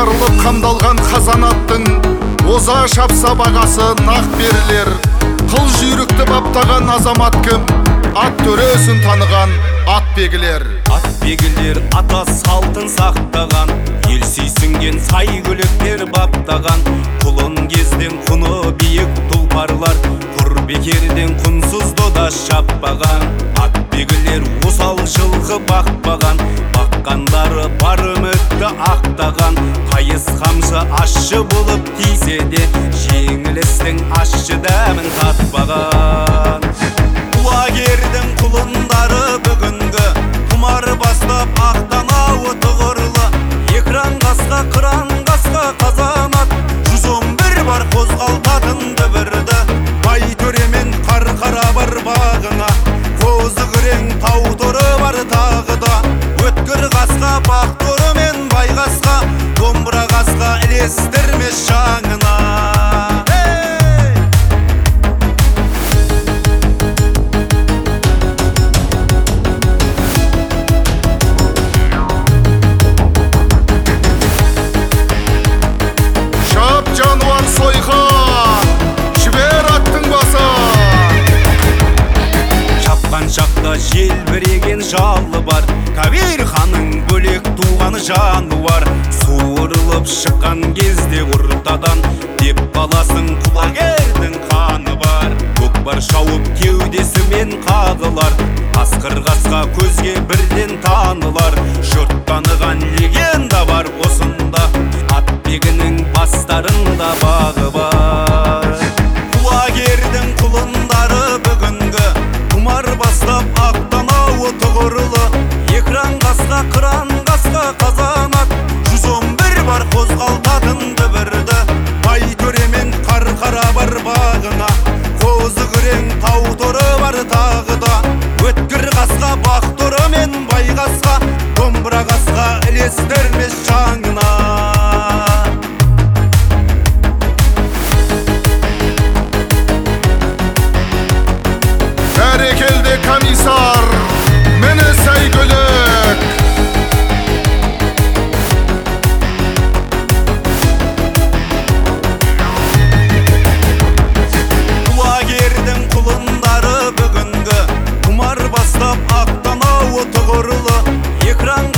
жарылып қамдалған қазанаттың оза шапса бағасы нақ берілер. Қыл жүйрікті баптаған азамат кім? Ат төресін таныған атбегілер. Атбегілер ата салтын сақтаған, ел сүйсінген сайгүліктер баптаған. Құлын кезден құны биік тұлпарлар, құр бекерден құнсыз дода шаппаған. Атбегілер осал жылқы бақпаған, баққандары бар үмітті ақтаған. Қайыс қамшы ашшы болып тисе де, жеңілістің ашшы дәмін татпаған. Құлагердің құлындары бүгінгі құмар бастап ақтанауы тұғырлы. Екран қасқа, қыран қасқа қазанат, 111 бар қозғалтатын дүбірді. Бай төремен қарқара бар бағына, қозы күрең тау торы бар тағы да. Өткір қасқа, бақ торы мен бай қасқа, домбыра қасқа ілестірмес шаңына. Жануар сойған, жібер аттың басы. Шапқан шақта желбіреген жалы бар, Кабир ханың бөлек туған жануар. Суырылып шыққан кезде ортадан, деп қаласың құлагердің қаны бар. Көкпар шауып кеудесімен қағылар, қасқыр қасқа көзге бірден танылар. Жұрт таныған легенда бар осында, атбегінің бастарында бағы бар. Құлагердің құлындары бүгінгі құмар бастап ақтанауы тұғырлы. Екран қасқа, қыран қасқа қазанат, 111 бар қозғалтатын дүбірді. Бай төремен қарқара бар бағына, қозы күрең тау торы бар тағы да. Өткір қасқа, бақ торы мен бай қасқа, домбыра қасқа ілестірмес шаңына. Бәрекелді комиссар, мені сәйгүлік. Құлагердің құлындары бүгінгі құмар бастап ақтанауы тұғырлы. Екран